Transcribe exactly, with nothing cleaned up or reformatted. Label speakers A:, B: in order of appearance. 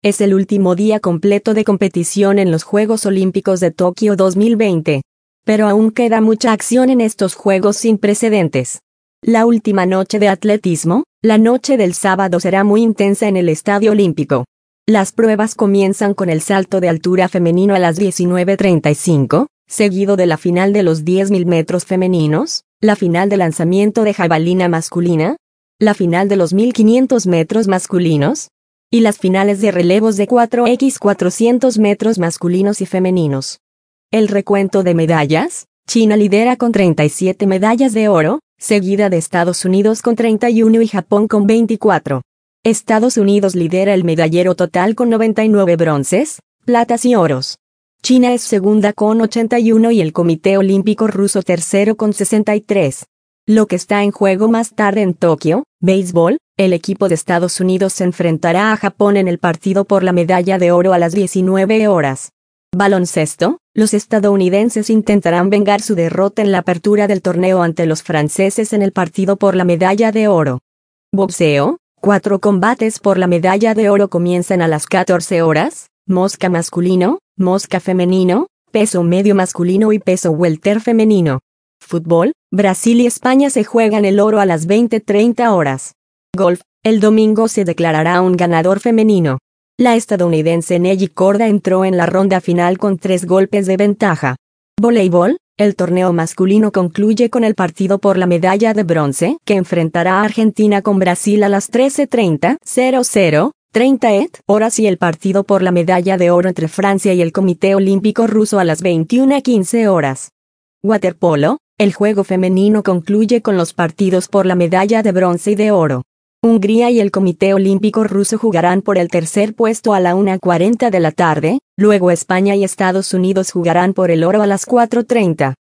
A: Es el último día completo de competición en los Juegos Olímpicos de Tokio dos mil veinte. Pero aún queda mucha acción en estos Juegos sin precedentes. La última noche de atletismo, la noche del sábado, será muy intensa en el Estadio Olímpico. Las pruebas comienzan con el salto de altura femenino a las diecinueve treinta y cinco, seguido de la final de los diez mil metros femeninos, la final de lanzamiento de jabalina masculina, la final de los mil quinientos metros masculinos, y las finales de relevos de cuatro por cuatrocientos metros masculinos y femeninos. El recuento de medallas: China lidera con treinta y siete medallas de oro, seguida de Estados Unidos con treinta y uno y Japón con veinticuatro. Estados Unidos lidera el medallero total con noventa y nueve bronces, platas y oros. China es segunda con ochenta y uno y el Comité Olímpico Ruso tercero con sesenta y tres. Lo que está en juego más tarde en Tokio: béisbol, el equipo de Estados Unidos se enfrentará a Japón en el partido por la medalla de oro a las diecinueve horas. Baloncesto, los estadounidenses intentarán vengar su derrota en la apertura del torneo ante los franceses en el partido por la medalla de oro. Boxeo, cuatro combates por la medalla de oro comienzan a las catorce horas, mosca masculino, mosca femenino, peso medio masculino y peso welter femenino. Fútbol, Brasil y España se juegan el oro a las veinte treinta horas. Golf, el domingo se declarará un ganador femenino. La estadounidense Nelly Korda entró en la ronda final con tres golpes de ventaja. Voleibol, el torneo masculino concluye con el partido por la medalla de bronce, que enfrentará a Argentina con Brasil a las trece treinta, treinta horas, y el partido por la medalla de oro entre Francia y el Comité Olímpico Ruso a las veintiuna quince horas. Waterpolo, el juego femenino concluye con los partidos por la medalla de bronce y de oro. Hungría y el Comité Olímpico Ruso jugarán por el tercer puesto a la una cuarenta de la tarde, luego España y Estados Unidos jugarán por el oro a las cuatro treinta.